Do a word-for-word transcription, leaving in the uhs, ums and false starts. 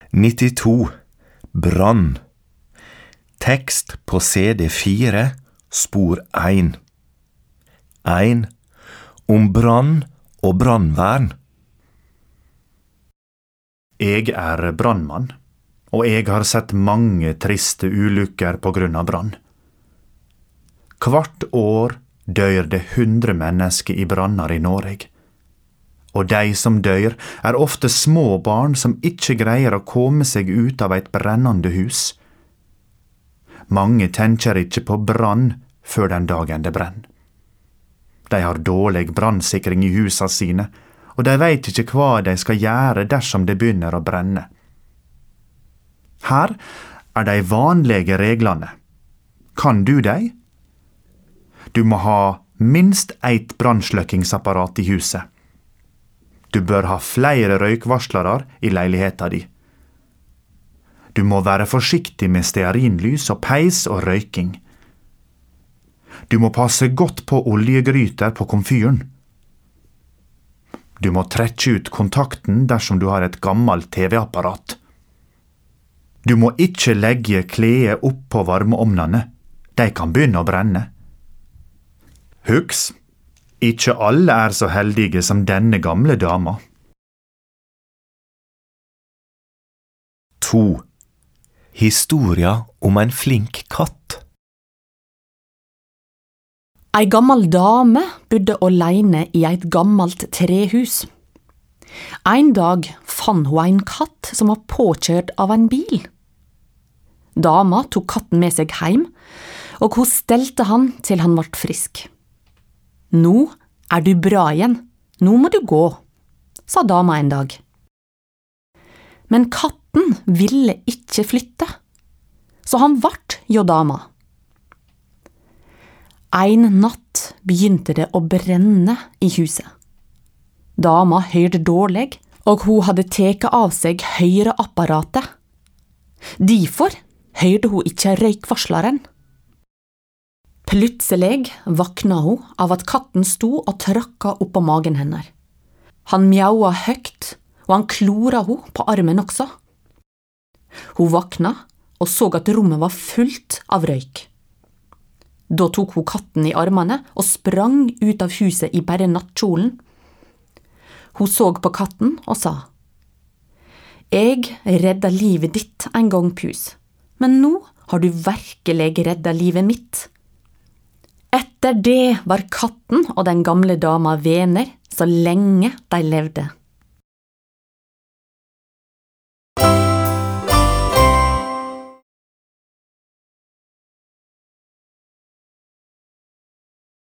nittito. Brann. Tekst på C D fire, spor én. én. Om brann og brannvern. Jeg er brannmann, og jeg har sett mange triste ulykker på grunn av brann. Hvert år dør det hundre mennesker i branner i Norge. Og de som dør er ofte små barn som ikke greier å komme seg ut av et brennende hus. Mange tenker ikke på brann før den dagen det brenner. De har dårlig brannsikring i husa sine, og de vet ikke hva de skal gjøre dersom det begynner å brenne. Her er de vanlige reglene. Kan du de? Du må ha minst ett brannsløkkingsapparat i huset. Du bør ha flere røykvarslere i leiligheten din. Du må være forsiktig med stearinlys og peis og røyking. Du må passe godt på oljegryter på komfyren. Du må trekke ut kontakten dersom du har et gammelt T V-apparat. Du må ikke legge kledet opp på varmeovnene. De kan begynne å brenne. Husk, ikke alle er så heldige som denne gamle dama. to. Historia om en flink katt. Ei gammel dame bodde alene i et gammelt trehus. En dag fann hun en katt som var påkjørt av en bil. Dama tok katten med seg hjem, og hun stelte han til han ble frisk. «Nå er du bra igjen, nå må du gå», sa dama en dag. Men katten ville ikke flytte, så han vart jo dama. En natt begynte det å brenne i huset. Dama hørte dårlig, og hun hadde teket av seg høyreapparatet. Derfor hørte hun ikke røykvarsleren. Plutselig vakna hun av at katten sto og trakka opp på magen hennes. Han mjaua høgt, og han klora hun på armen også. Hun vakna og så at rommet var fullt av røyk. Da tok hun katten i armene og sprang ut av huset i bare nattkjolen. Hun så på katten og sa: «Jeg redda livet ditt en gang, Pus, men nå har du virkelig redda livet mitt.» Etter det var katten og den gamle dama vener så lenge de levde.